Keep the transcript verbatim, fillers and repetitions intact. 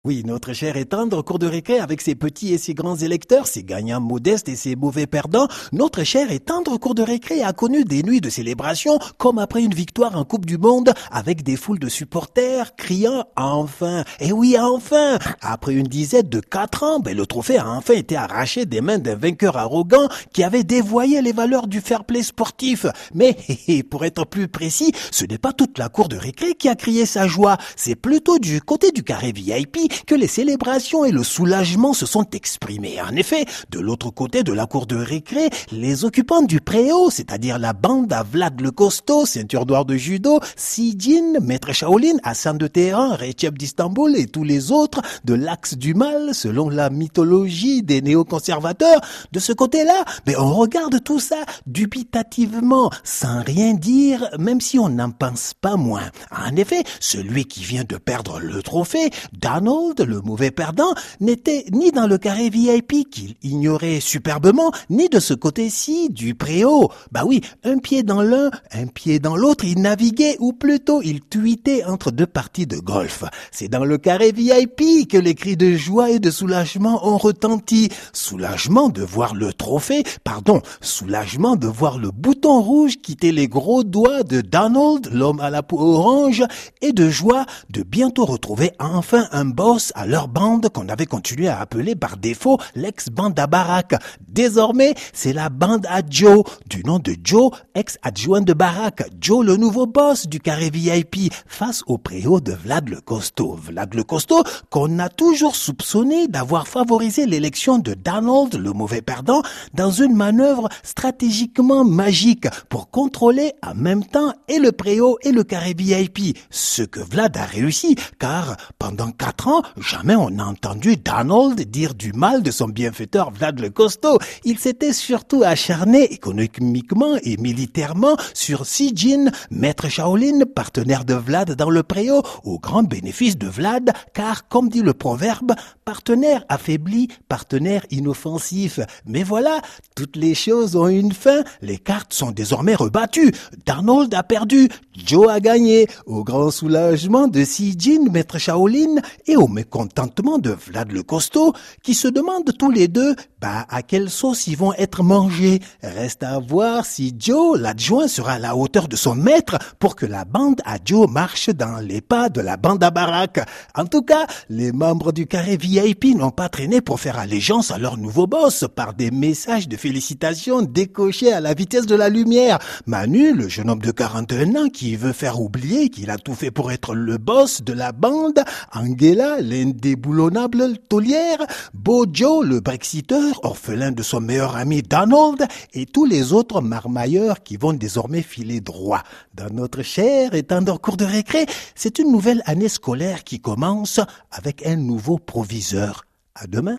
Oui, notre cher et tendre cour de récré avec ses petits et ses grands électeurs, ses gagnants modestes et ses mauvais perdants, notre cher et tendre cour de récré a connu des nuits de célébration comme après une victoire en Coupe du Monde avec des foules de supporters criant « Enfin !» Et oui, enfin ! Après une dizaine de quatre ans, ben, le trophée a enfin été arraché des mains d'un vainqueur arrogant qui avait dévoyé les valeurs du fair play sportif. Mais pour être plus précis, ce n'est pas toute la cour de récré qui a crié sa joie, c'est plutôt du côté du carré V I P que les célébrations et le soulagement se sont exprimés. En effet, de l'autre côté de la cour de récré, les occupants du préau, c'est-à-dire la bande à Vlad le Costaud, ceinture noire de judo, Sijin, maître Shaolin, Hassan de Téhéran, Recep d'Istanbul et tous les autres de l'axe du mal, selon la mythologie des néoconservateurs, de ce côté-là, ben on regarde tout ça dubitativement, sans rien dire, même si on n'en pense pas moins. En effet, celui qui vient de perdre le trophée, Donald, le mauvais perdant, n'était ni dans le carré V I P qu'il ignorait superbement, ni de ce côté-ci du préau. Bah oui, un pied dans l'un, un pied dans l'autre, il naviguait, ou plutôt il tweetait entre deux parties de golf. C'est dans le carré V I P que les cris de joie et de soulagement ont retenti. Soulagement de voir le trophée, pardon, soulagement de voir le bouton rouge quitter les gros doigts de Donald, l'homme à la peau orange, et de joie de bientôt retrouver enfin un boss à leur bande qu'on avait continué à appeler par défaut l'ex-bande à Barack. Désormais, c'est la bande à Joe, du nom de Joe, ex-adjoint de Barack. Joe, le nouveau boss du carré V I P, face au préau de Vlad le Costaud. Vlad le Costaud, qu'on a toujours soupçonné d'avoir favorisé l'élection de Donald, le mauvais perdant, dans une manœuvre stratégiquement magique pour contrôler en même temps et le préau et le carré V I P. Ce que Vlad a réussi, car pendant quatre ans, jamais on n'a entendu Donald dire du mal de son bienfaiteur Vlad le Costaud. Il s'était surtout acharné économiquement et militairement sur Sijin, maître Shaolin, partenaire de Vlad dans le préau, au grand bénéfice de Vlad, car comme dit le proverbe, partenaire affaibli, partenaire inoffensif. Mais voilà, toutes les choses ont une fin, les cartes sont désormais rebattues. Donald a perdu, Joe a gagné, au grand soulagement de Sijin, maître Shaolin, et au mécontentement de Vlad le Costaud, qui se demandent tous les deux bah, à quelle sauce ils vont être mangés. Reste à voir si Joe, l'adjoint, sera à la hauteur de son maître pour que la bande à Joe marche dans les pas de la bande à Barack. En tout cas, les membres du carré V I P n'ont pas traîné pour faire allégeance à leur nouveau boss par des messages de félicitations décochés à la vitesse de la lumière. Manu, le jeune homme de quarante et un ans qui veut faire oublier qu'il a tout fait pour être le boss de la bande, Angela, l'indéboulonnable taulière, Bojo, le brexiteur, orphelin de son meilleur ami Donald, et tous les autres marmailleurs qui vont désormais filer droit. Dans notre cher et tendre cour de récré, c'est une nouvelle année scolaire qui commence avec un nouveau proviseur. À demain.